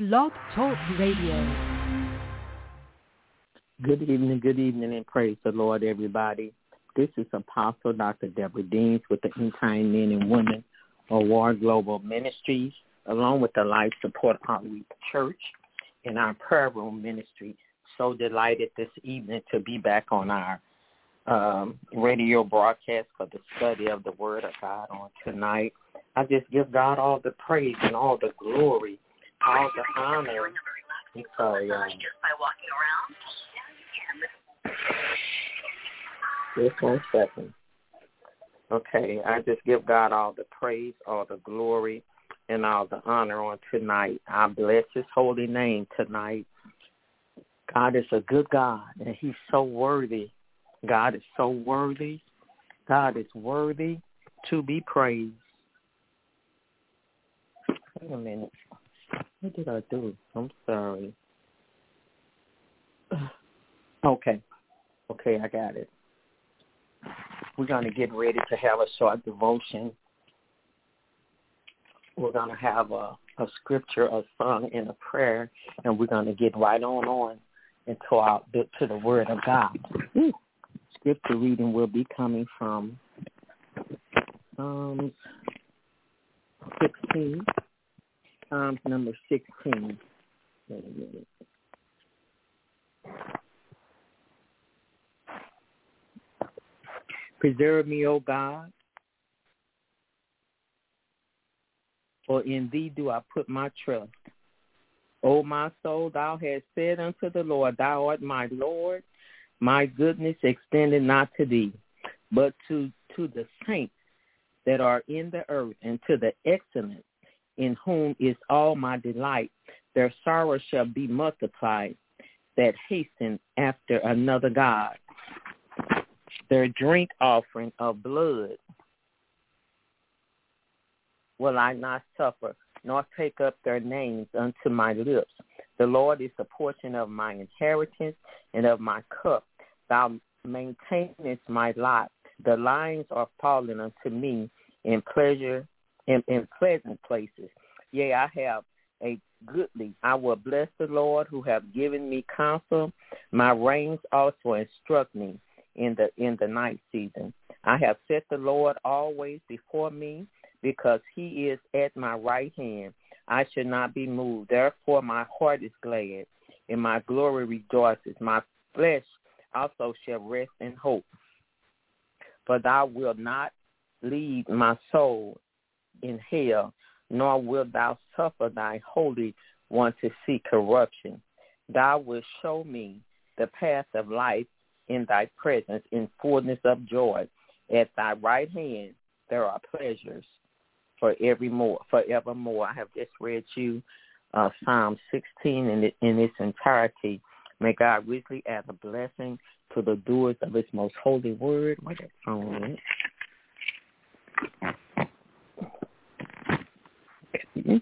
Blog Talk Radio. Good evening, and praise the Lord, everybody. This is Apostle Dr. Deborah Deans with the End Time Men and Women of War Global Ministries, along with the Life Support Outreach Church and our prayer room ministry. So delighted this evening to be back on our radio broadcast for the study of the Word of God on tonight. I just give God all the praise and all the glory, all the honor. I'm sorry, just 1 second. Okay, I just give God all the praise, all the glory, and all the honor on tonight. I bless his holy name tonight. God is a good God, and he's so worthy. God is so worthy. God is worthy to be praised. Wait a minute. What did I do? I'm sorry. Okay, I got it. We're going to get ready to have a short devotion. We're going to have a scripture, a song, and a prayer, and we're going to get right on to the Word of God. Scripture reading will be coming from Psalms 16. Psalms number 16. Wait a minute. Preserve me, O God, for in thee do I put my trust. O my soul, thou hast said unto the Lord, thou art my Lord. My goodness extended not to thee, but to the saints that are in the earth, and to the excellent, in whom is all my delight. Their sorrow shall be multiplied, that hasten after another God. Their drink offering of blood will I not suffer, nor take up their names unto my lips. The Lord is the portion of my inheritance and of my cup. Thou maintainest my lot. The lines are fallen unto me in pleasure, in pleasant places. Yea, I have a goodly. I will bless the Lord who have given me counsel. My reins also instruct me in the night season. I have set the Lord always before me, because he is at my right hand. I shall not be moved. Therefore my heart is glad, and my glory rejoices. My flesh also shall rest in hope. For thou wilt not leave my soul in hell, nor wilt thou suffer thy Holy One to see corruption. Thou wilt show me the path of life. In thy presence, in fullness of joy. At thy right hand there are pleasures forevermore. I have just read you Psalm 16 in its entirety. May God richly add a blessing to the doers of his most holy word. Where that phone is.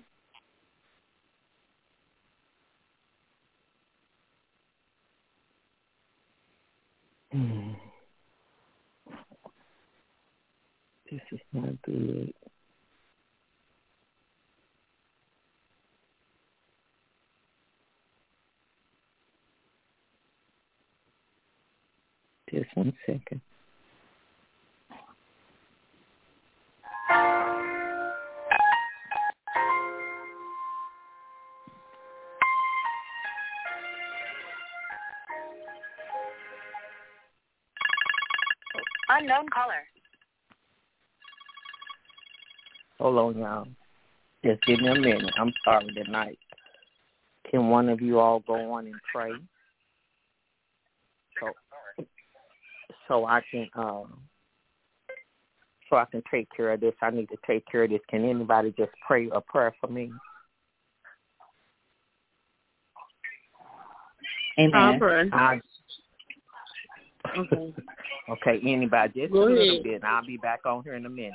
This is not good. Just 1 second. Unknown caller. Hold on, y'all. Just give me a minute. I'm sorry tonight. Can one of you all go on and pray? So I can take care of this. I need to take care of this. Can anybody just pray a prayer for me? Amen. Okay, anybody, just go a little ahead. bit. I'll be back on here in a minute.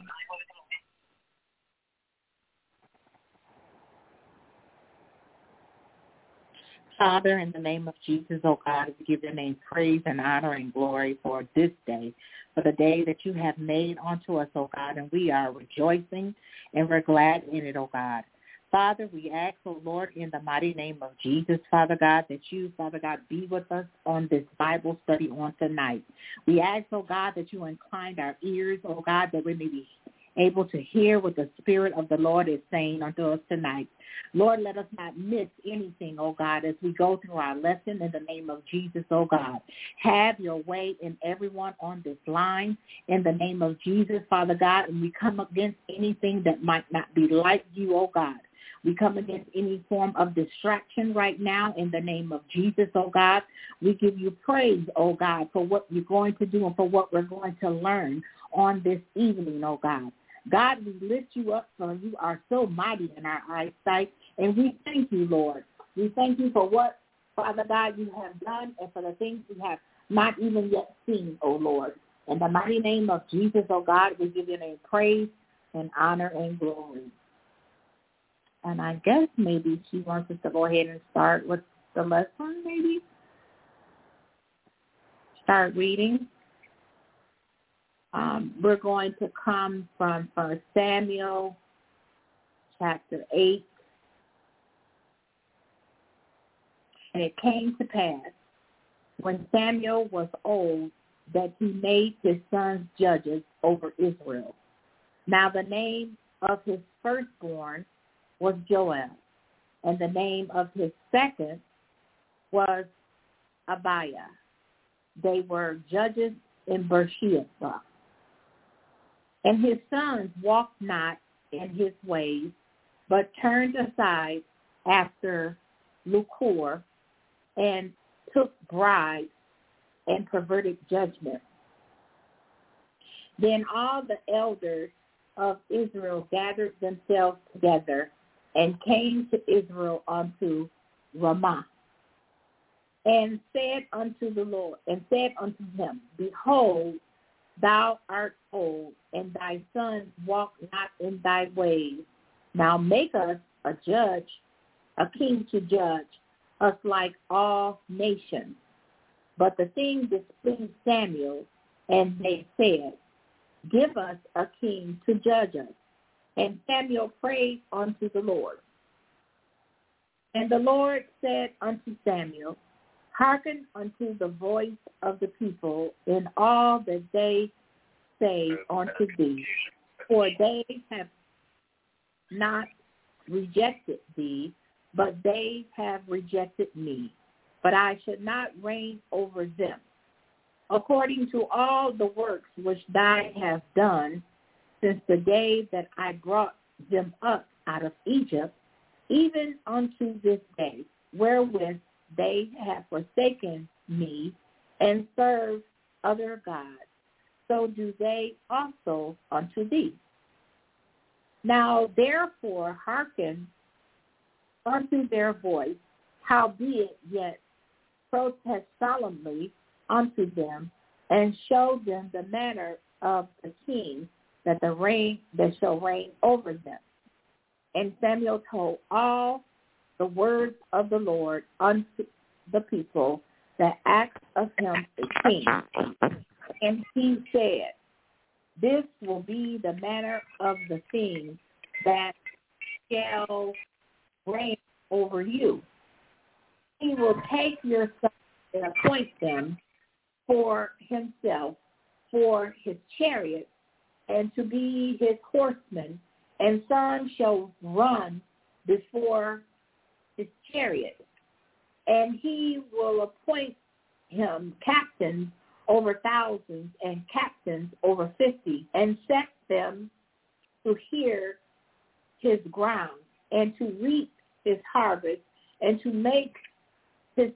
Father, in the name of Jesus, oh God, we give your name praise and honor and glory for this day, for the day that you have made unto us, oh God, and we are rejoicing and we're glad in it, oh God. Father, we ask, oh Lord, in the mighty name of Jesus, Father God, that you, Father God, be with us on this Bible study on tonight. We ask, oh God, that you incline our ears, oh God, that we may be able to hear what the Spirit of the Lord is saying unto us tonight. Lord, let us not miss anything, oh God, as we go through our lesson in the name of Jesus, oh God. Have your way in everyone on this line in the name of Jesus, Father God, and we come against anything that might not be like you, oh God. We come against any form of distraction right now in the name of Jesus, oh God. We give you praise, oh God, for what you're going to do and for what we're going to learn on this evening, oh God. God, we lift you up, for you are so mighty in our eyesight, and we thank you, Lord. We thank you for what, Father God, you have done and for the things we have not even yet seen, oh Lord. In the mighty name of Jesus, oh God, we give your name praise and honor and glory. And I guess maybe she wants us to go ahead and start with the lesson, maybe. Start reading. We're going to come from 1 Samuel chapter 8. And it came to pass, when Samuel was old, that he made his sons judges over Israel. Now the name of his firstborn was Joel, and the name of his second was Abiah. They were judges in Beersheba. And his sons walked not in his ways, but turned aside after lucre, and took bribes and perverted judgment. Then all the elders of Israel gathered themselves together and came to Israel unto Ramah, and said unto the Lord, and said unto him, Behold, thou art old, and thy sons walk not in thy ways. Now make us a judge, a king to judge us like all nations. But the thing displeased Samuel, and they said, Give us a king to judge us. And Samuel prayed unto the Lord. And the Lord said unto Samuel, Hearken unto the voice of the people in all that they say unto thee, for they have not rejected thee, but they have rejected me. But I should not reign over them. According to all the works which thou hast done since the day that I brought them up out of Egypt, even unto this day, wherewith they have forsaken me and served other gods, so do they also unto thee. Now therefore hearken unto their voice, howbeit yet protest solemnly unto them, and show them the manner of the king that shall reign over them. And Samuel told all the words of the Lord unto the people that asked of him a king. And he said, This will be the manner of the thing that shall reign over you. He will take your sons and appoint them for himself, for his chariot, and to be his horsemen, and sons shall run before his chariot. And he will appoint him captains over thousands and captains over 50, and set them to hear his ground, and to reap his harvest, and to make his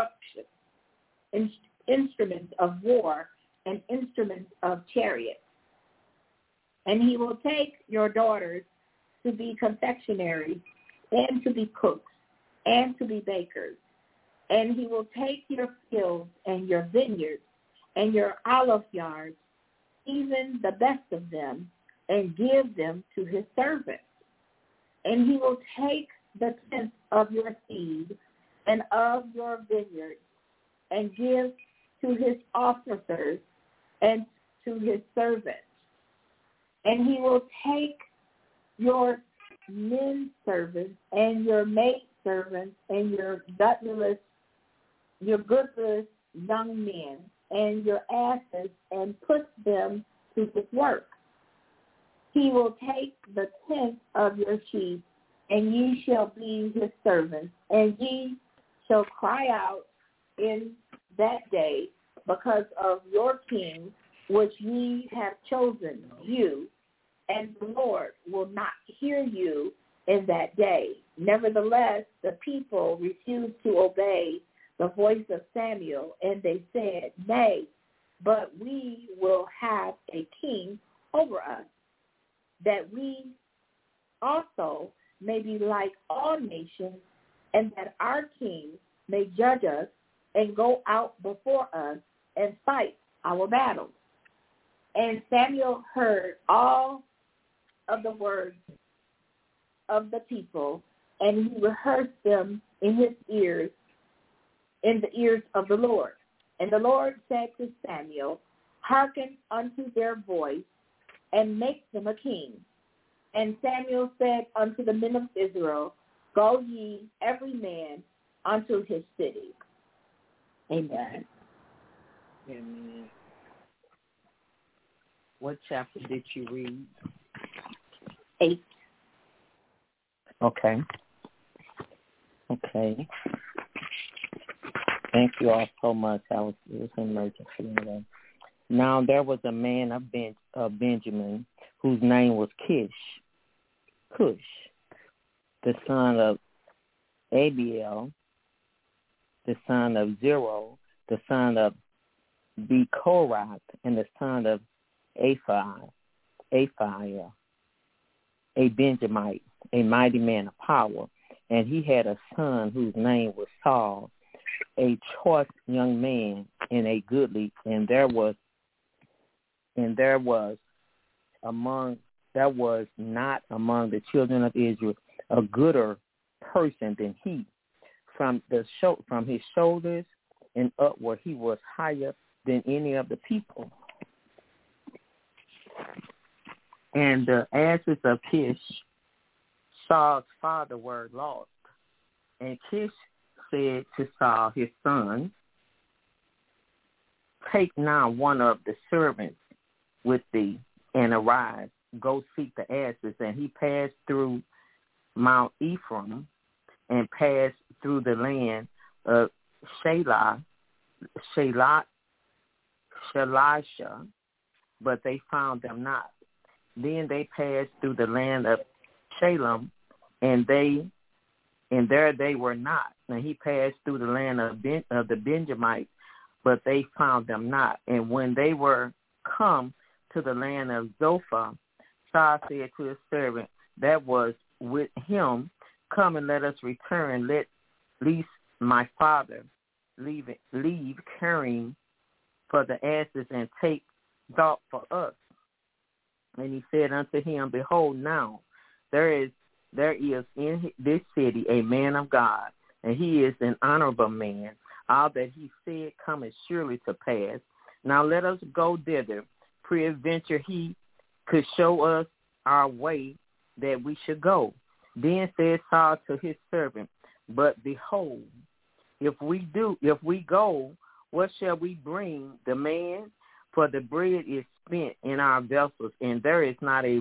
instruments of war and instruments of chariots. And he will take your daughters to be confectionaries, and to be cooks, and to be bakers. And he will take your fields and your vineyards and your olive yards, even the best of them, and give them to his servants. And he will take the tenth of your seed and of your vineyards, and give to his officers and to his servants. And he will take your men servants and your maid servants and your gutless, your goodless young men and your asses and put them to this work. He will take the tenth of your sheep, and ye shall be his servants, and ye shall cry out in that day because of your king, which ye have chosen, you, and the Lord will not hear you in that day. Nevertheless, the people refused to obey the voice of Samuel, and they said, Nay, but we will have a king over us, that we also may be like all nations, and that our king may judge us and go out before us and fight our battles. And Samuel heard all of the words of the people, and he rehearsed them in his ears, in the ears of the Lord. And the Lord said to Samuel, Hearken unto their voice, and make them a king. And Samuel said unto the men of Israel, Go ye every man unto his city. Amen. Amen. What chapter did you read? 8. Okay. Thank you all so much. It was an emergency today. Now there was a man of Benjamin whose name was Cush, the son of Abiel, the son of Zerah, the son of Bechorath, and the son of Aphiah, a Benjamite, a mighty man of power. And he had a son whose name was Saul, a choice young man and a goodly, and there was not among the children of Israel a gooder person than he. From his shoulders and upward, he was higher than any of the people. And the asses of Kish, Saul's father, were lost. And Kish said to Saul, his son, Take now one of the servants with thee, and arise, go seek the asses. And he passed through Mount Ephraim, and passed through the land of Shalisha, but they found them not. Then they passed through the land of Shalem, and there they were not. And he passed through the land of the Benjamites, but they found them not. And when they were come to the land of Zophah, Saul said to his servant that was with him, Come and let us return, lest my father leave caring for the asses and take thought for us. And he said unto him, Behold, now there is in this city a man of God, and he is an honorable man. All that he said cometh surely to pass. Now let us go thither. Peradventure he could show us our way that we should go. Then said Saul to his servant, But behold, if we go, what shall we bring the man? For the bread is spent in our vessels, and there is not a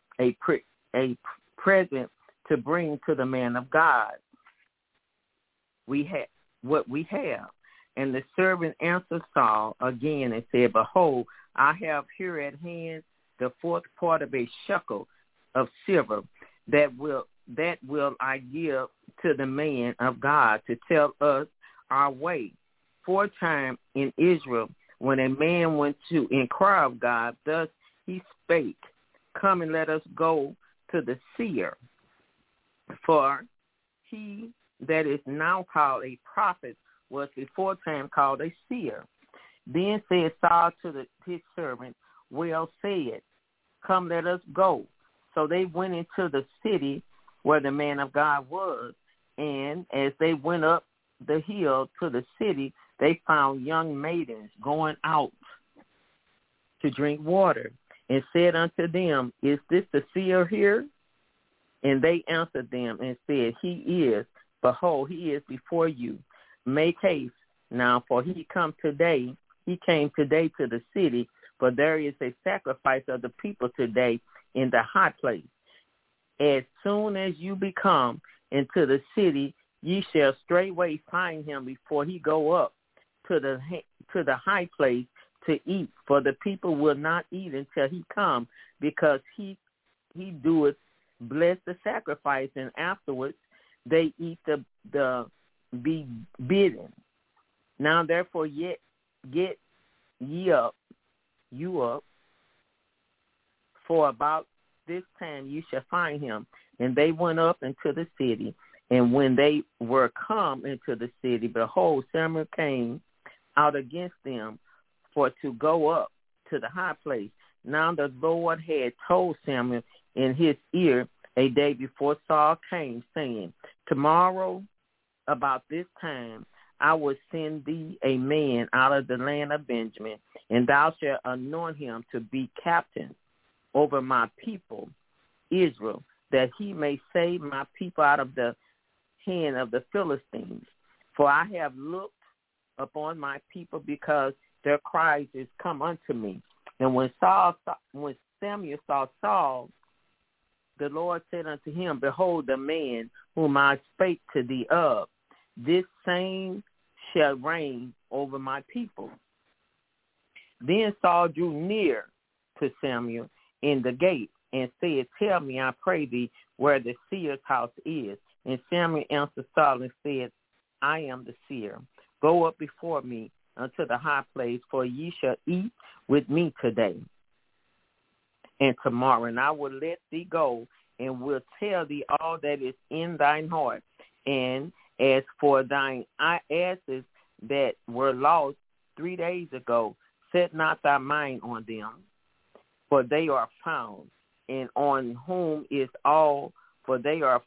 present to bring to the man of God. We have what we have. And the servant answered Saul again and said, Behold, I have here at hand the fourth part of a shekel of silver, that will I give to the man of God to tell us our way. 4 times in Israel, when a man went to inquire of God, thus he spake, Come and let us go to the seer. For he that is now called a prophet was before time called a seer. Then said Saul to his servant, Well said, come let us go. So they went into the city where the man of God was, and as they went up the hill to the city, they found young maidens going out to drink water, and said unto them, Is this the seer here? And they answered them and said, He is. Behold, he is before you. Make haste now, for he came today to the city, for there is a sacrifice of the people today in the high place. As soon as you become into the city, ye shall straightway find him before he go up to the high place to eat. For the people will not eat until he come, because he doeth bless the sacrifice, and afterwards they eat the be bidden. Now therefore yet get you up, for about this time you shall find him. And they went up into the city, and when they were come into the city, behold, Samuel came out against them for to go up to the high place. Now the Lord had told Samuel in his ear a day before Saul came, saying, Tomorrow about this time I will send thee a man out of the land of Benjamin, and thou shalt anoint him to be captain over my people Israel, that he may save my people out of the hand of the Philistines. For I have looked upon my people, because their cries is come unto me. And when Samuel saw Saul, the Lord said unto him, Behold, the man whom I spake to thee of, this same shall reign over my people. Then Saul drew near to Samuel in the gate and said, Tell me, I pray thee, where the seer's house is. And Samuel answered Saul and said, I am the seer. Go up before me unto the high place, for ye shall eat with me today and tomorrow, and I will let thee go, and will tell thee all that is in thine heart. And as for thine asses that were lost 3 days ago, set not thy mind on them, for they are found, and on whom is all, for they are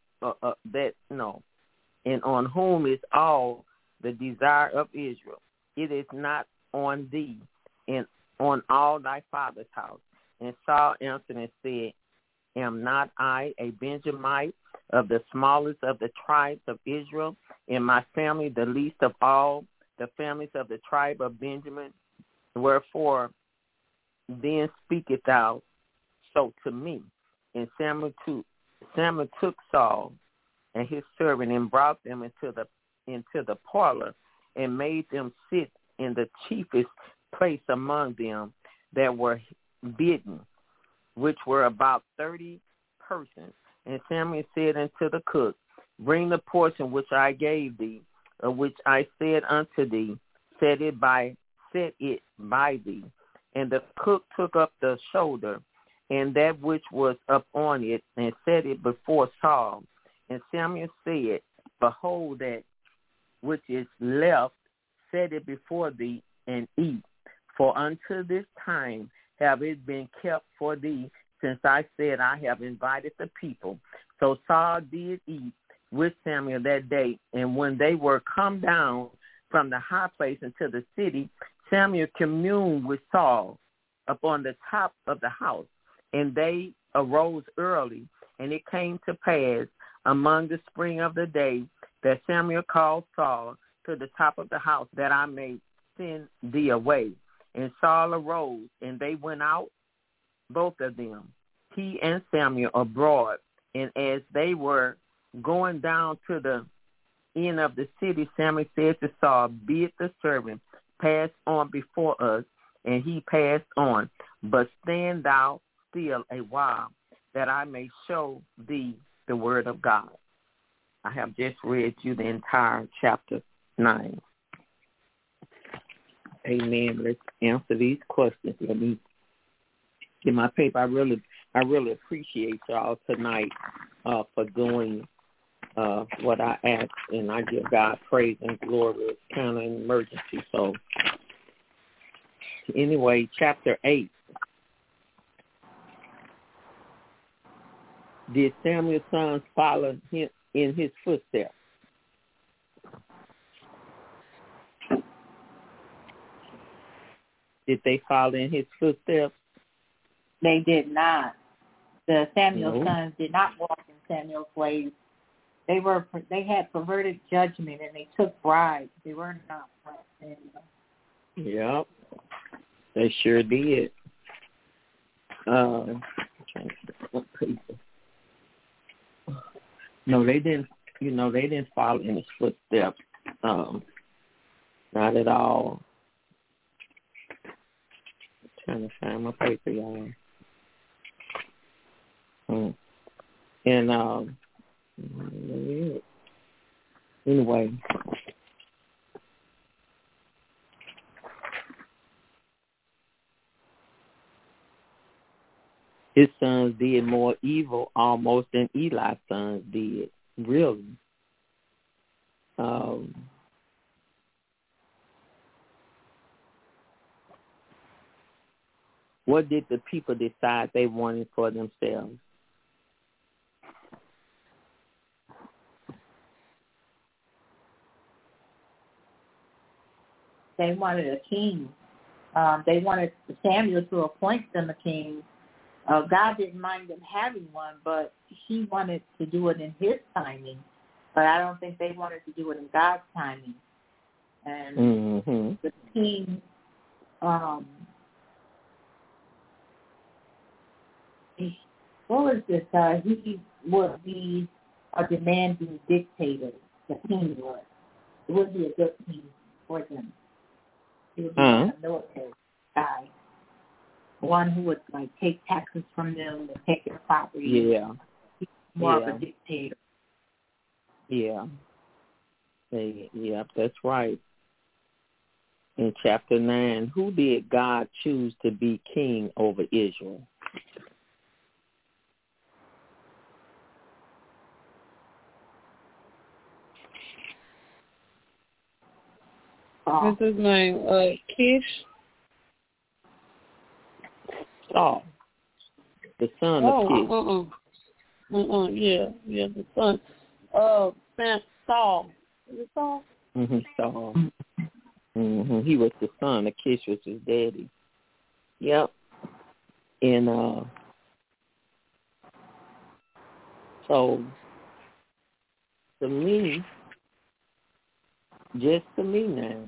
and on whom is all the desire of Israel. It is not on thee, and on all thy father's house. And Saul answered and said, Am not I a Benjamite, of the smallest of the tribes of Israel, and my family the least of all the families of the tribe of Benjamin? Wherefore then speakest thou so to me? And Samuel took Saul and his servant and brought them into the parlor, and made them sit in the chiefest place among them that were bidden, which were about 30 persons. And Samuel said unto the cook, Bring the portion which I gave thee, of which I said unto thee, set it by thee. And the cook took up the shoulder, and that which was upon it, and set it before Saul. And Samuel said, Behold, that which is left, set it before thee, and eat. For unto this time have it been kept for thee, since I said, I have invited the people. So Saul did eat with Samuel that day. And when they were come down from the high place into the city, Samuel communed with Saul upon the top of the house. And they arose early, and it came to pass among the spring of the day that Samuel called Saul to the top of the house, that I may send thee away. And Saul arose, and they went out, both of them, he and Samuel, abroad. And as they were going down to the end of the city, Samuel said to Saul, Bid the servant pass on before us. And he passed on. But stand thou still a while, that I may show thee the word of God. I have just read you the entire chapter 9. Amen. Let's answer these questions. Let me get my paper. I really appreciate y'all tonight for doing what I asked, and I give God praise and glory. It's kind of an emergency. So anyway, chapter 8. Did Samuel's sons follow him in his footsteps? Did they follow in his footsteps? They did not. The Samuel's sons did not walk in Samuel's ways. They had perverted judgment and they took bribes. They were not like Samuel. Yep, they sure did. No, they didn't. You know, they didn't follow in his footsteps. Not at all. I'm trying to find my paper, y'all. And anyway. His sons did more evil almost than Eli's sons did. Really. What did the people decide they wanted for themselves? They wanted a king. They wanted Samuel to appoint them a king. God didn't mind them having one, but he wanted to do it in his timing. But I don't think they wanted to do it in God's timing. And the king, what was this? He would be a demanding dictator. The king would. It would be a good king for them. He would be a military guy. One who would like take taxes from them, and take their property. Yeah. He's more of a dictator. Yeah. That's right. In chapter 9, who did God choose to be king over Israel? What's his name? Kish? Saul, the son of Kish. Yeah, the son. Saul. Is it Saul? Saul. He was the son of Kish, was his daddy. Yep. And so to me, just to me now,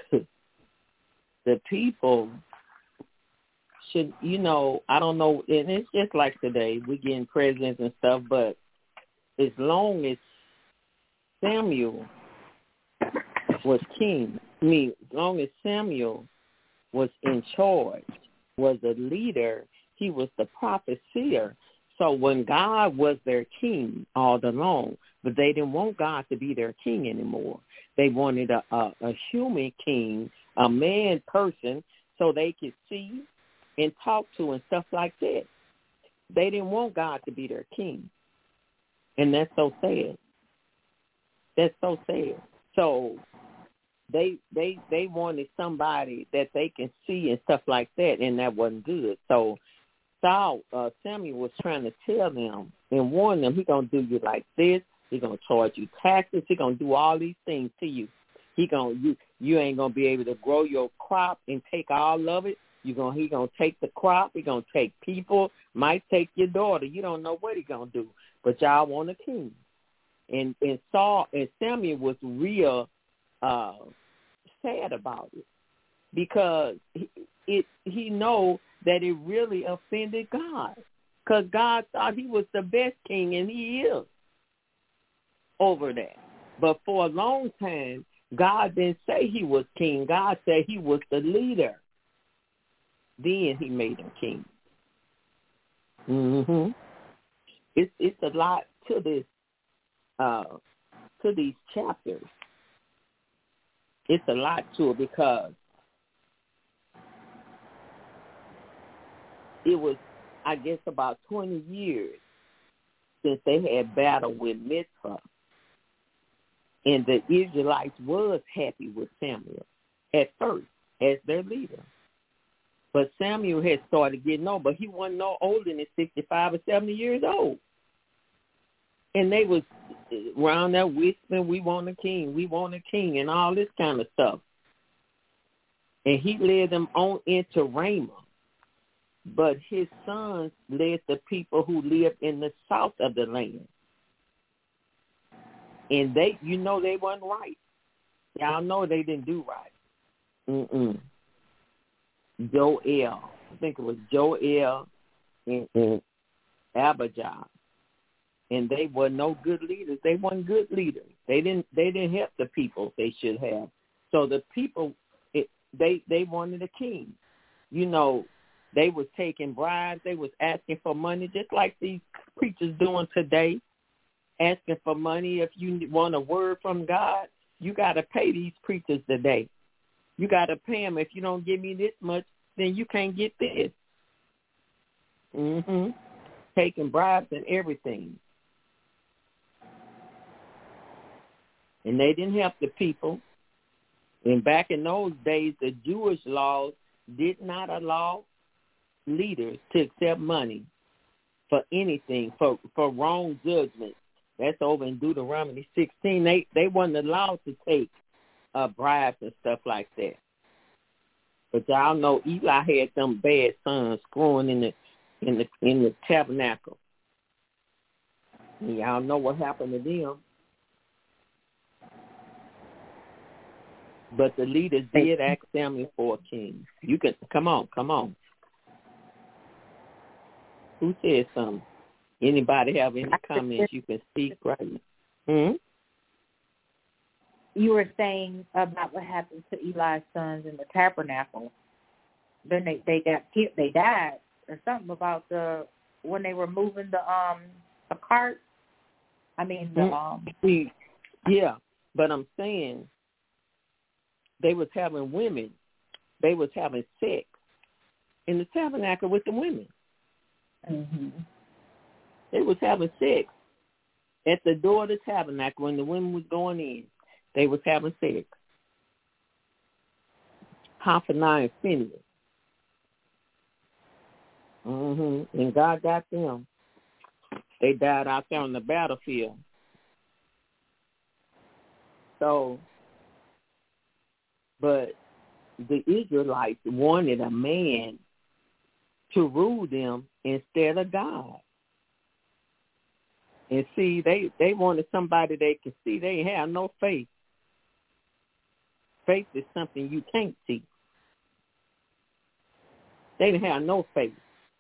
the people should, I don't know, and it's just like today, we getting presidents and stuff, but as long as Samuel was king, as long as Samuel was in charge, was a leader, he was the prophesier. So when God was their king all along, but they didn't want God to be their king anymore. They wanted a human king, a man person, so they could see and talk to and stuff like that. They didn't want God to be their king. And that's so sad. That's so sad. So they wanted somebody that they can see and stuff like that, and that wasn't good. So Samuel was trying to tell them and warn them, he's going to do you like this. He's going to charge you taxes. He's going to do all these things to you. You ain't going to be able to grow your crop and take all of it. He's going to take the crop. He's going to take people, might take your daughter. You don't know what he's going to do. But y'all want a king. And Samuel was real sad about it because he know that it really offended God, because God thought he was the best king, and he is over that. But for a long time, God didn't say he was king. God said he was the leader. Then he made him king. It's a lot to this, to these chapters. It's a lot to it because it was, I guess, about 20 years since they had battle with Mizpah. And the Israelites was happy with Samuel at first as their leader. But Samuel had started getting old, but he wasn't no older than 65 or 70 years old. And they was around there whispering, we want a king, and all this kind of stuff. And he led them on into Ramah. But his sons led the people who lived in the south of the land. And they wasn't right. Y'all know they didn't do right. Joel, I think it was Joel and Abijah, and they were no good leaders. They weren't good leaders. They didn't help the people they should have. So the people, they wanted a king. They was taking bribes. They was asking for money, just like these preachers doing today, asking for money. If you want a word from God, you got to pay these preachers today. You got to pay them. If you don't give me this much, then you can't get this. Taking bribes and everything. And they didn't help the people. And back in those days, the Jewish laws did not allow leaders to accept money for anything, for wrong judgment. That's over in Deuteronomy 16. They weren't allowed to take bribes and stuff like that. But y'all know Eli had them bad sons growing in the tabernacle. And y'all know what happened to them. But the leaders did ask Samuel for a king. You can come on. Who said something? Anybody have any comments? You can speak right now. You were saying about what happened to Eli's sons in the tabernacle. Then they got killed. They died, or something about when they were moving the cart. I mean yeah, but I'm saying they was having women. They was having sex in the tabernacle with the women. They was having sex at the door of the tabernacle when the women was going in. They was having sex. Hophni and Phinehas. And God got them. They died out there on the battlefield. So, but the Israelites wanted a man to rule them instead of God. And see, they wanted somebody they could see. They have no faith. Faith is something you can't see. They didn't have no faith.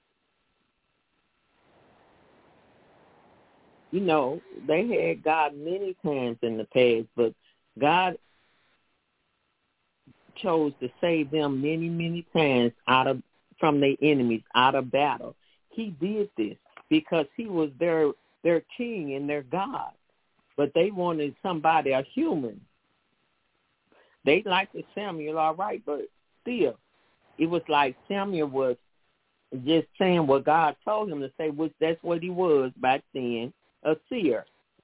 They had God many times in the past, but God chose to save them many, many times from their enemies, out of battle. He did this because he was their king and their God. But they wanted somebody, a human. They liked Samuel all right, but still, it was like Samuel was just saying what God told him to say, which that's what he was back then, a seer.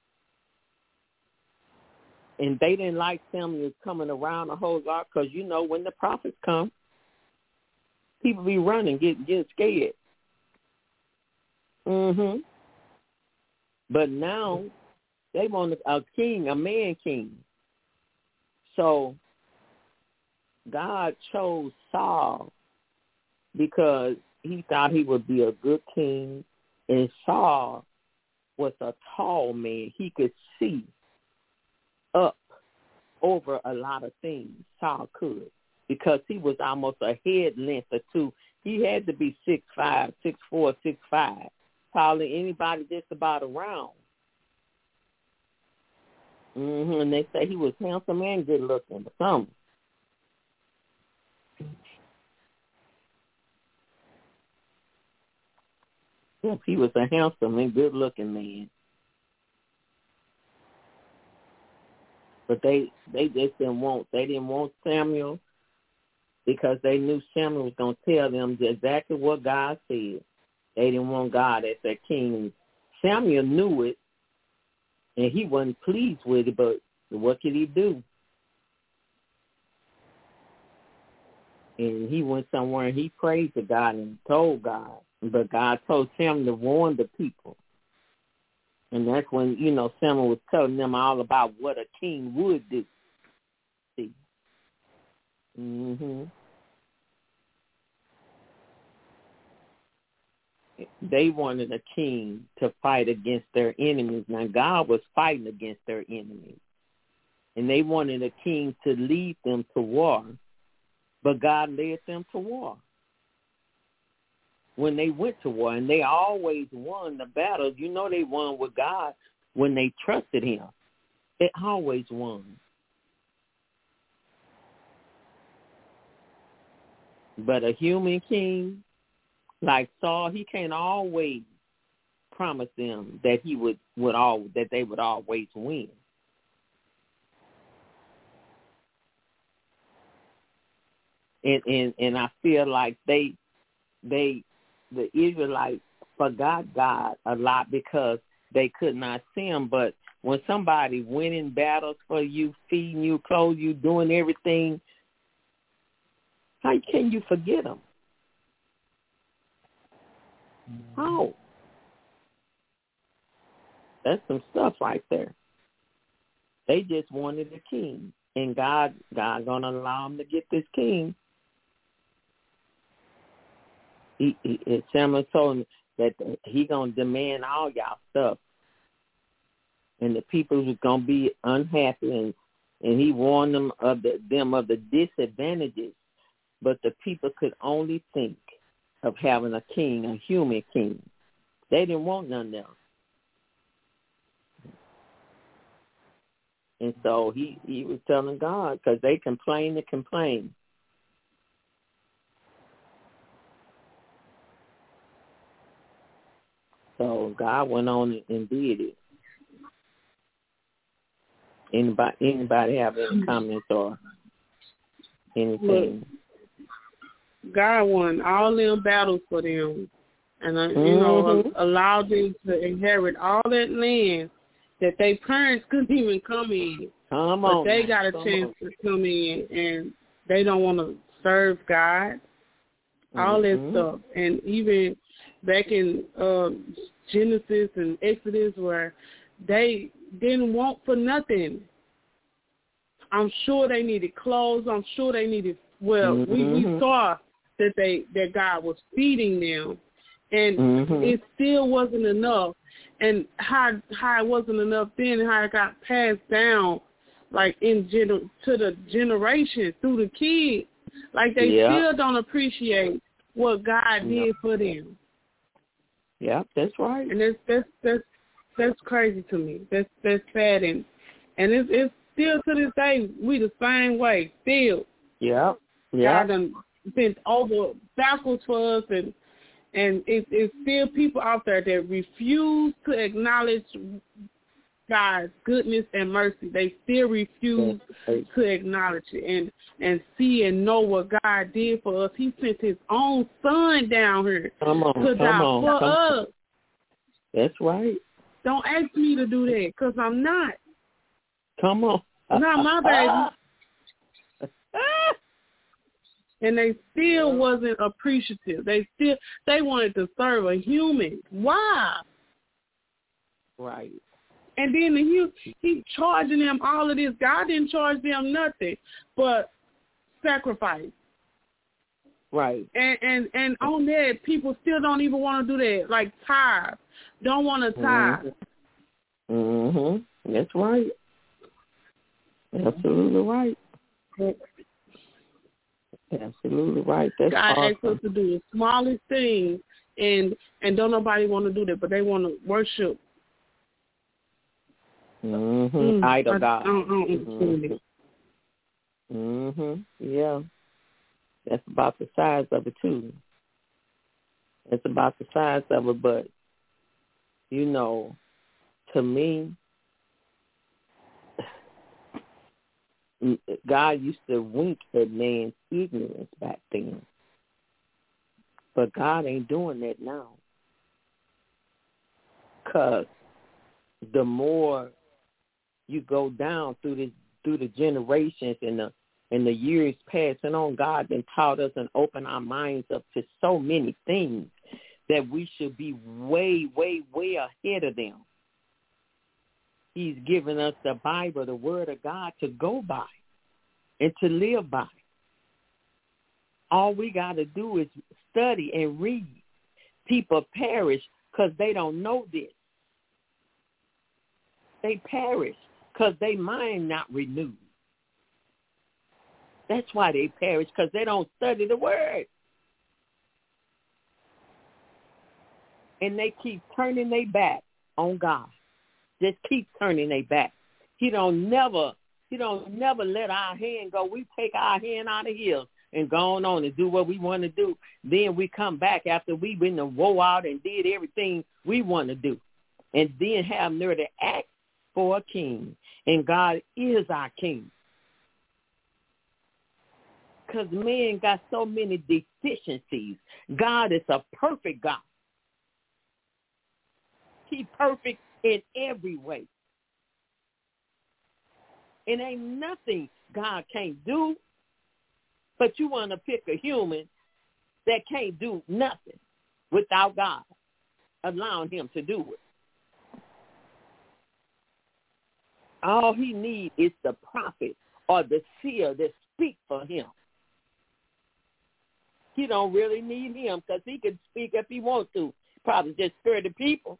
And they didn't like Samuel coming around a whole lot because, when the prophets come, people be running, get scared. But now they want a king, a man king. So God chose Saul because he thought he would be a good king. And Saul was a tall man. He could see up over a lot of things. Saul could, because he was almost a head length or two. He had to be 6'5", 6'4", 6'5", taller than anybody just about around. And they say he was handsome and good looking or something. Yes, he was a handsome and good looking man. But they just didn't want Samuel, because they knew Samuel was going to tell them exactly what God said. They didn't want God as their king. Samuel knew it, and he wasn't pleased with it, but what could he do? And he went somewhere and he prayed to God and told God. But God told Samuel to warn the people. And that's when, Samuel was telling them all about what a king would do. See? they wanted a king to fight against their enemies. Now, God was fighting against their enemies. And they wanted a king to lead them to war, but God led them to war. When they went to war, and they always won the battles. You know they won with God when they trusted him. They always won. But a human king like Saul, he can't always promise them that they would always win. And I feel like the Israelites forgot God a lot because they could not see him. But when somebody winning battles for you, feeding you, clothing you, doing everything, how can you forget them? How? That's some stuff right there. They just wanted a king, and God gonna allow them to get this king. Samuel told him that he gonna demand all y'all stuff, and the people was gonna be unhappy, and he warned them of the disadvantages. But the people could only think of having a king, a human king. They didn't want none else. And so he was telling God, because they complained and complained. So God went on and did it. Anybody have any comments or anything? Look, God won all them battles for them, and allowed them to inherit all that land that their parents couldn't even come in. But they got a chance to come in, and they don't want to serve God. All that stuff, and even back in Genesis and Exodus, where they didn't want for nothing. I'm sure they needed clothes. I'm sure they needed. Well, we saw that God was feeding them, and it still wasn't enough. And how it wasn't enough then, and how it got passed down, like to the generation through the kids, like they still don't appreciate what God did for them. Yeah, that's right. And that's crazy to me. That's sad, and it's still to this day we the same way still. Yeah. God done bent over backwards for us, and it's still people out there that refuse to acknowledge God's goodness and mercy. They still refuse to acknowledge it and see and know what God did for us. He sent his own son down here to die for us. That's right. Don't ask me to do that, because I'm not. Come on. Not my baby. And they still wasn't appreciative. They wanted to serve a human. Why? Right. And then he charging them all of this. God didn't charge them nothing but sacrifice. Right. And on that, people still don't even want to do that. Like tithe. Don't want to tithe. That's right. Absolutely right. Absolutely right. That's God awesome. asks us to do the smallest things, and don't nobody want to do that, but they want to worship. Idol God. Yeah. That's about the size of it too. It's about the size of it, but to me, God used to wink at man's ignorance back then. But God ain't doing that now. Because the more you go down through the generations and the years passing on, God then taught us and opened our minds up to so many things that we should be way, way, way ahead of them. He's given us the Bible, the Word of God, to go by and to live by. All we got to do is study and read People perish because they don't know this. They perish because their mind not renewed. That's why they perish, because they don't study the word. And they keep turning their back on God. Just keep turning their back. He don't never let our hand go. We take our hand out of his and go on and do what we want to do. Then we come back after we've been to woe out and did everything we want to do. And then have nerve to ask for a king. And God is our king. Because man got so many deficiencies. God is a perfect God. He's perfect in every way. It ain't nothing God can't do, but you want to pick a human that can't do nothing without God allowing him to do it. All he needs is the prophet or the seer that speak for him. He don't really need him because he can speak if he wants to. Probably just spare the people.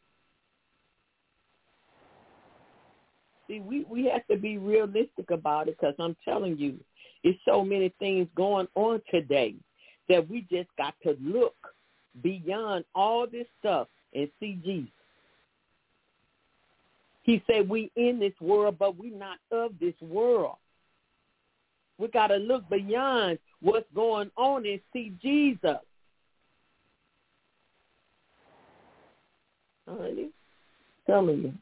See, we have to be realistic about it, because I'm telling you, there's so many things going on today that we just got to look beyond all this stuff and see Jesus. He said we in this world, but we not of this world. We got to look beyond what's going on and see Jesus. Honey, telling you.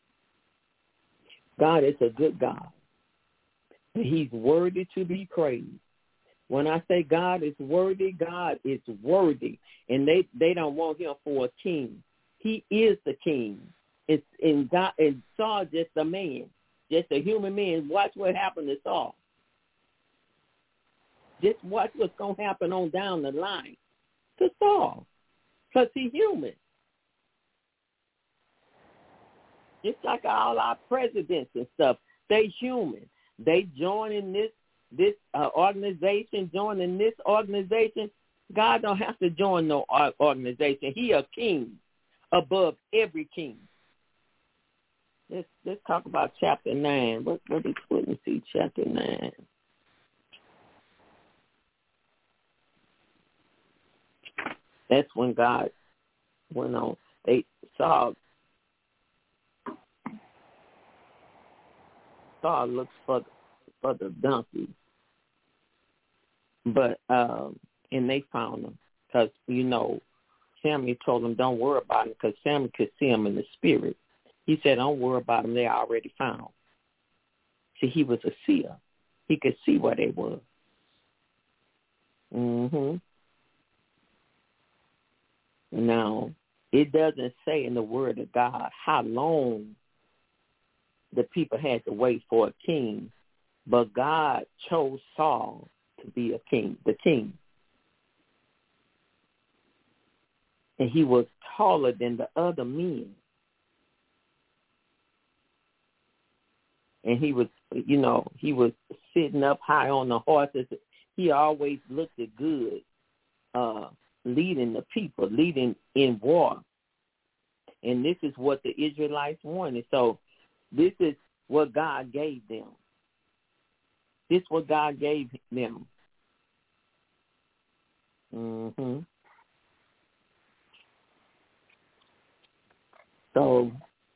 God is a good God. He's worthy to be praised. When I say God is worthy, God is worthy. And they don't want him for a king. He is the king. And Saul just a man, just a human man. Watch what happened to Saul. Just watch what's going to happen on down the line to Saul, because he's human. Just like all our presidents and stuff, they human. They join in this organization, joining this organization. God don't have to join no organization. He a king above every king. Let's talk about chapter 9. What is Witnessing chapter 9? That's when God went on. They Saul looks for the donkey, but and they found him, because Samuel told them don't worry about him, because Samuel could see him in the spirit. He said don't worry about him, they already found. See, he was a seer. He could see where they were. Now, it doesn't say in the Word of God how long the people had to wait for a king, but God chose Saul to be a king, the king. And he was taller than the other men. And he was sitting up high on the horses. He always looked good, leading the people, leading in war. And this is what the Israelites wanted. So this is what God gave them. This is what God gave them. So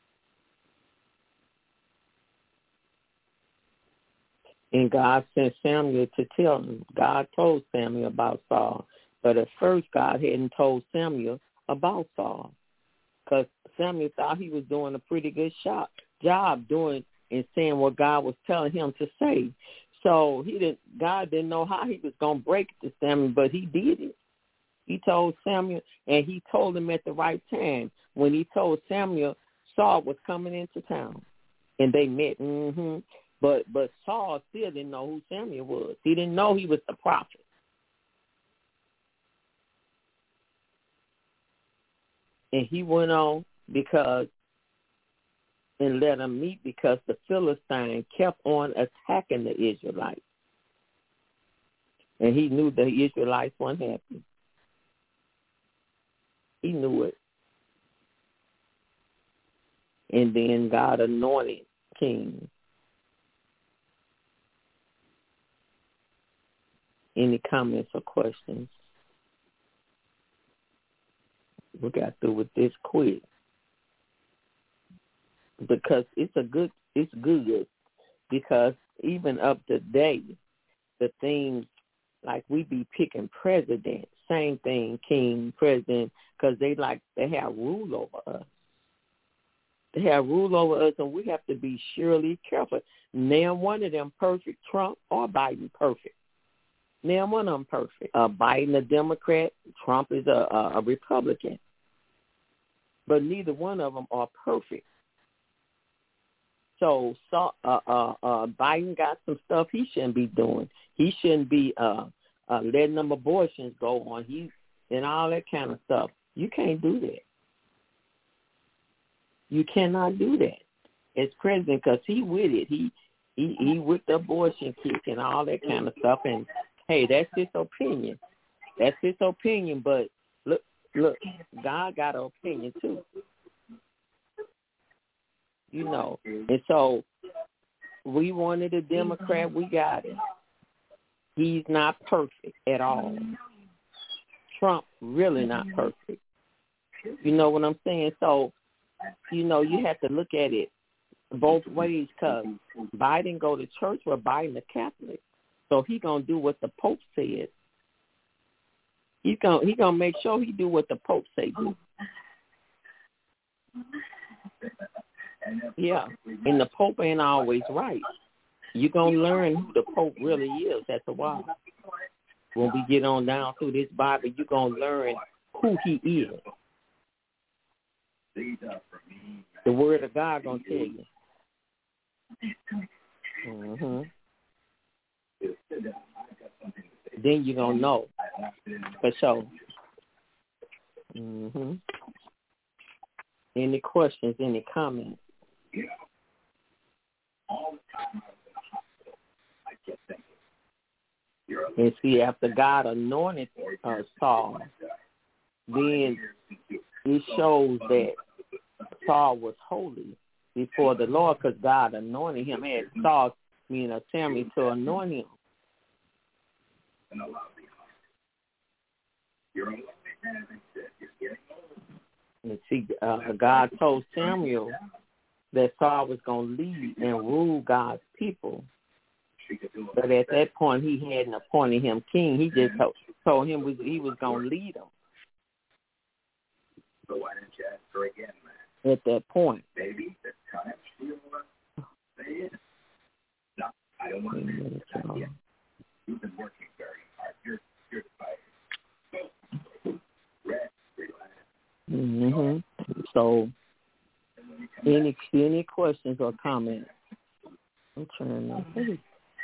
and God sent Samuel to tell him. God told Samuel about Saul. But at first, God hadn't told Samuel about Saul, because Samuel thought he was doing a pretty good job doing and saying what God was telling him to say. So God didn't know how he was going to break it to Samuel, but he did it. He told Samuel, and he told him at the right time. When he told Samuel, Saul was coming into town, and they met. But Saul still didn't know who Samuel was. He didn't know he was the prophet. And he went on and let them meet, because the Philistine kept on attacking the Israelites. And he knew the Israelites weren't happy. He knew it. And then God anointed king. Any comments or questions? We got through with this quick. Because it's good because even up to date, the things like we be picking president, same thing, king, president, because they have rule over us. They have rule over us, and we have to be surely careful. Now one of them perfect, Trump or Biden perfect. Now one of them perfect. Biden a Democrat, Trump is a Republican. But neither one of them are perfect. So Biden got some stuff he shouldn't be doing. He shouldn't be letting them abortions go on. And all that kind of stuff. You can't do that. You cannot do that as president because he with it. He with the abortion kick and all that kind of stuff. And hey, that's his opinion. That's his opinion. But look, God got an opinion too. You know, and so we wanted a Democrat. We got it. He's not perfect at all. Trump really not perfect. You know what I'm saying? So, you know, you have to look at it both ways because Biden go to church where Biden a Catholic. So he going to do what the Pope said. He gonna make sure he do what the Pope say do. Yeah, and the Pope ain't always right. You're going to learn who the Pope really is after a while. When we get on down through this Bible, you're going to learn who he is. The Word of God going to tell you. Mm-hmm. Then you're going to know. For sure. Mm-hmm. Any questions, any comments? And see, after God anointed Saul, then it shows that Saul was holy before the Lord because God anointed him. Had Saul, Samuel, to anoint him. And see, God told Samuel that Saul was going to lead and rule God's people. But at that point, he hadn't appointed him king. He just told him he was going to lead him. So why didn't you ask her again, man? At that point. Baby, the time still say it. No, I don't want to miss that yet. You've been working very hard. You're fighting. Rest, relax. Mm-hmm. So, any questions or comments? I'm trying to think.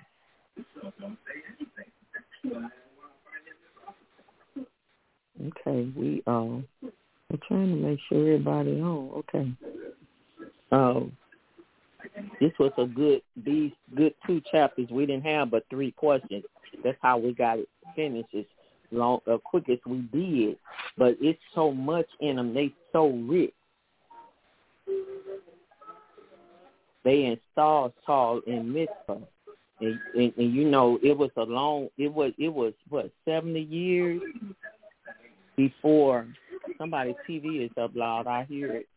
Okay, I'm trying to make sure everybody on. Okay. This was these good 2 chapters. We didn't have but 3 questions. That's how we got it finished as quick as we did. But it's so much in them. They so rich. They installed Saul in Mizpah. And it was 70 years before somebody's TV is up loud. I hear it.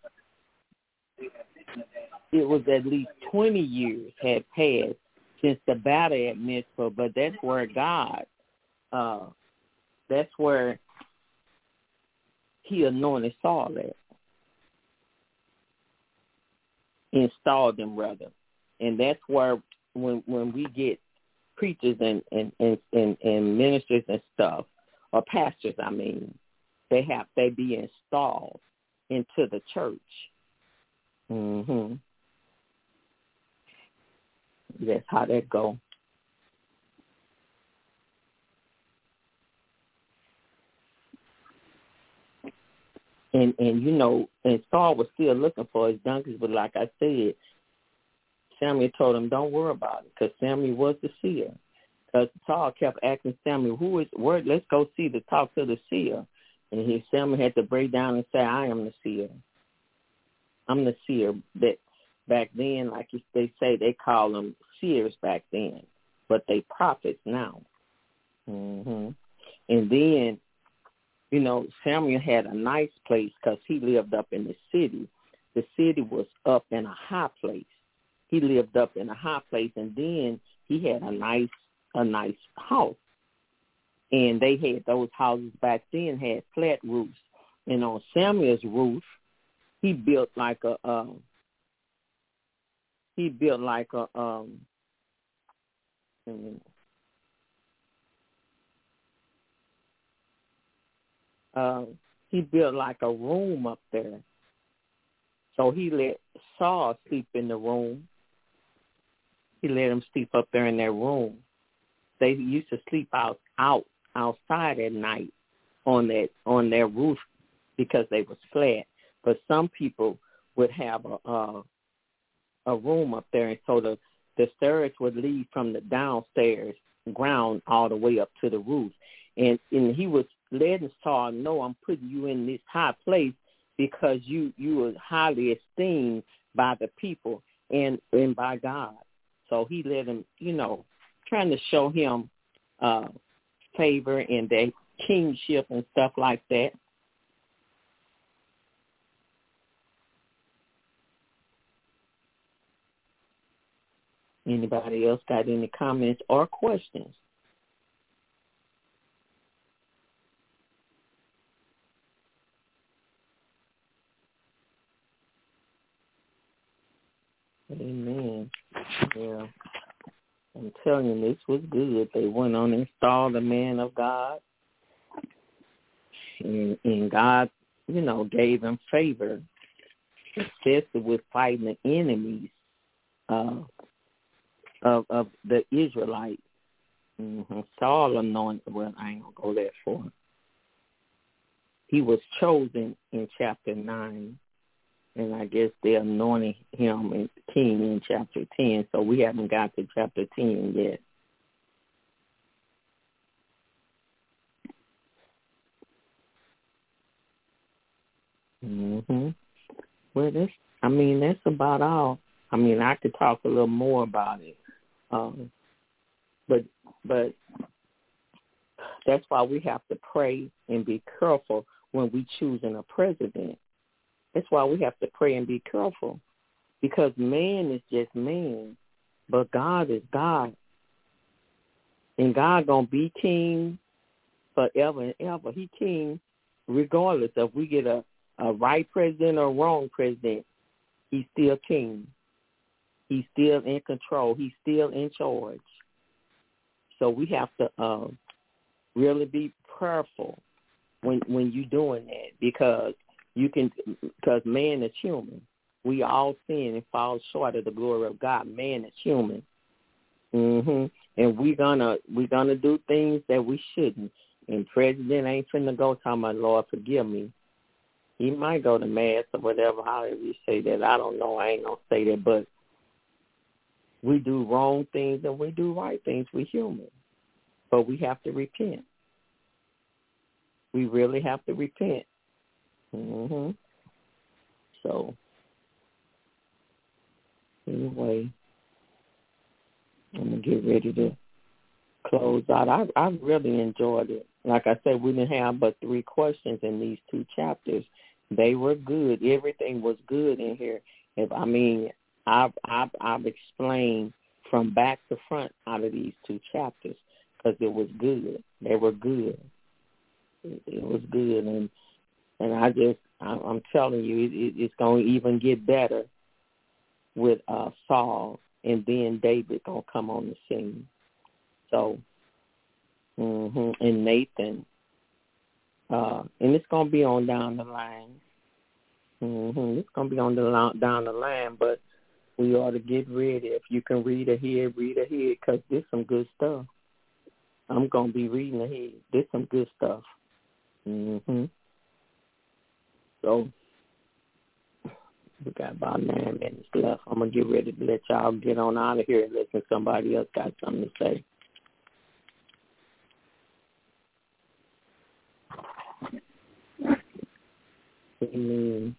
It was at least 20 years had passed since the battle at Mizpah, but that's where God, that's where he anointed Saul at. Installed them rather. And that's where when we get preachers and ministers and stuff, or pastors, they be installed into the church. Mm-hmm. That's how that go. And Saul was still looking for his donkeys, but like I said, Samuel told him, don't worry about it, because Samuel was the seer. Because Saul kept asking Samuel, let's go talk to the seer. And Samuel had to break down and say, I am the seer. I'm the seer. That back then, like they say, they call them seers back then, but they prophets now. And then, Samuel had a nice place because he lived up in the city. The city was up in a high place. He lived up in a high place, and then he had a nice house. And they had those houses back then had flat roofs. And on Samuel's roof, he built like a room up there. So he let Saul sleep in the room. He let him sleep up there in that room. They used to sleep outside at night on their roof because they was flat. But some people would have a room up there, and so the stairs would lead from the downstairs ground all the way up to the roof. And he was letting Saul know, I'm putting you in this high place because you were highly esteemed by the people and by God. So he let him, trying to show him favor and their kingship and stuff like that. Anybody else got any comments or questions? Amen. Yeah. I'm telling you, this was good. They went on and installed the man of God. And God, gave them favor, especially with fighting the enemies of the Israelites. Saul anointed, well, I ain't going to go that far. He was chosen in chapter 9. And I guess they anointed him as king in chapter 10, so we haven't got to chapter 10 yet. Well, that's about all. I could talk a little more about it, but that's why we have to pray and be careful when we choosing a president. That's why we have to pray and be careful, because man is just man, but God is God. And God going to be king forever and ever. He king regardless if we get a right president or a wrong president. He's still king. He's still in control. He's still in charge. So we have to really be prayerful when you're doing that, because man is human. We all sin and fall short of the glory of God. Man is human. And we're gonna do things that we shouldn't. And president ain't finna go talking about, Lord, forgive me. He might go to mass or whatever, however you say that. I don't know. I ain't gonna say that, but we do wrong things and we do right things. We're human. But we have to repent. We really have to repent. So, anyway, I'm going to get ready to close out. I really enjoyed it. Like I said, we didn't have but 3 questions in these 2 chapters. They were good. Everything was good in here. I've explained from back to front out of these 2 chapters because it was good. They were good. It was good, and I'm telling you, it's going to even get better with Saul, and then David going to come on the scene. So, and Nathan, and it's going to be on down the line. It's going to be on down the line, but we ought to get ready. If you can read ahead, because there's some good stuff. I'm going to be reading ahead. There's some good stuff. So, we got about 9 minutes left. I'm going to get ready to let y'all get on out of here and listen. Somebody else got something to say. Amen.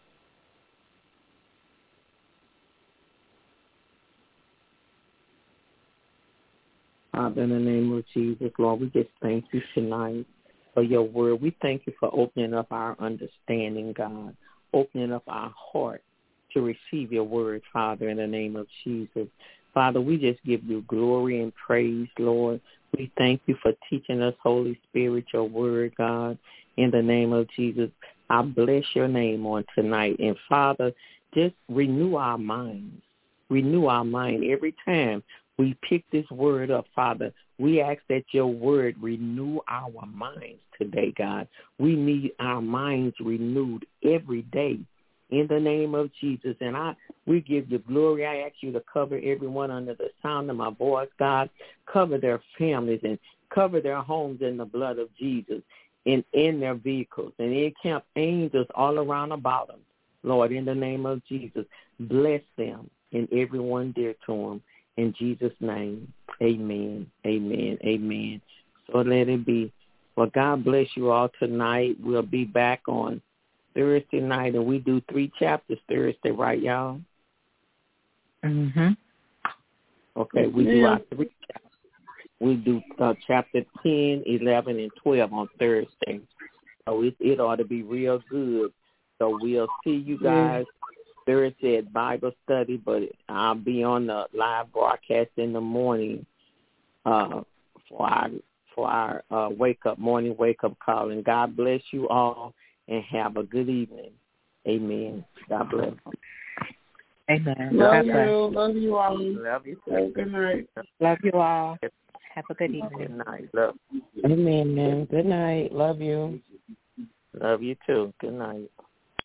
Father, in the name of Jesus, Lord, we just thank you tonight for your word. We thank you for opening up our understanding, God, opening up our heart to receive your word, Father, in the name of Jesus. Father, we just give you glory and praise, Lord. We thank you for teaching us, Holy Spirit, your word, God, in the name of Jesus. I bless your name on tonight. And, Father, just renew our minds. Renew our mind every time we pick this word up, Father. We ask that your word renew our minds today, God. We need our minds renewed every day in the name of Jesus. And we give you glory. I ask you to cover everyone under the sound of my voice, God. Cover their families and cover their homes in the blood of Jesus and in their vehicles. And encamp angels all around about them, Lord, in the name of Jesus. Bless them and everyone dear to them. In Jesus' name, amen, amen, amen. So let it be. Well, God bless you all tonight. We'll be back on Thursday night, and we do 3 chapters Thursday, right, y'all? Mm-hmm. Okay, we do our 3 chapters. We do chapter 10, 11, and 12 on Thursday. So it ought to be real good. So we'll see you guys Thursday at Bible study, but I'll be on the live broadcast in the morning for our morning wake up call. And God bless you all and have a good evening. Amen. God bless. Amen. Love you. Love you all. Love you. Good night. Love you all. Have a good evening. Good night. Love. Amen. Good night. Love you. Love you too. Good night.